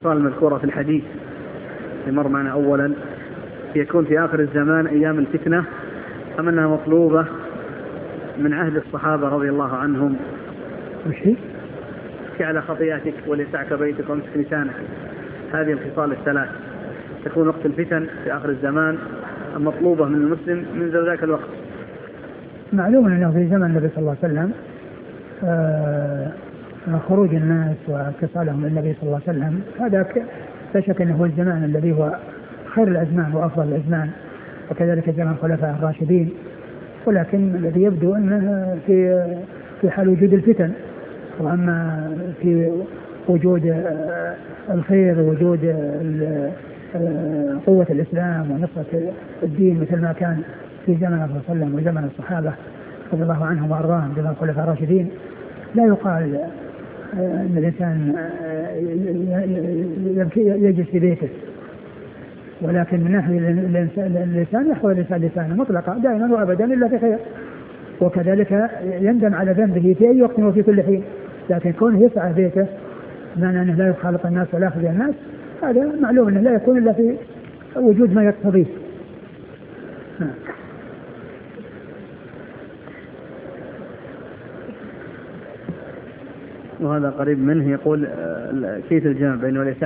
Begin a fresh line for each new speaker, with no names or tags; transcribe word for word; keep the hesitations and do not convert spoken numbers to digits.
المذكورة في الحديث مر معنا أولا يكون في آخر الزمان أيام الفتنة أم أنها مطلوبة من عهد الصحابة رضي الله عنهم؟
وشي؟
على خطيئتك وليسعك بيتك وامسك لسانك، هذه الخصال الثلاث تكون وقت الفتن في آخر الزمان أم مطلوبة من المسلم منذ ذاك الوقت؟
معلوم أنه في زمن النبي صلى الله عليه وسلم آه خروج الناس واتصالهم بالنبي صلى الله عليه وسلم، هذا لا شك أنه هو الزمان الذي هو خير الأزمان وأفضل الأزمان، وكذلك زمن الخلفاء الراشدين. ولكن الذي يبدو أنه في في حال وجود الفتن، وأما في وجود الخير ووجود قوة الإسلام ونصرة الدين مثل ما كان في زمن الرسول صلى الله عليه وسلم وزمن الصحابة رضي الله عنهم وأرضاهم زمن الخلفاء الراشدين، لا يقال أن الإنسان يجلس في بيته، ولكن من ناحية اللسان يحفظ الإنسان لسانه مطلقا دائما وأبدا إلا في خير، وكذلك يندم على ذنبه في أي وقت وفي كل حين، لكن كونه يسعى بيته معنى أنه لا يخالط الناس ولا يأخذ الناس، هذا معلوم أنه لا يكون إلا في وجود ما يقتضيه.
وهذا قريب منه يقول كيف الجمع بين وليس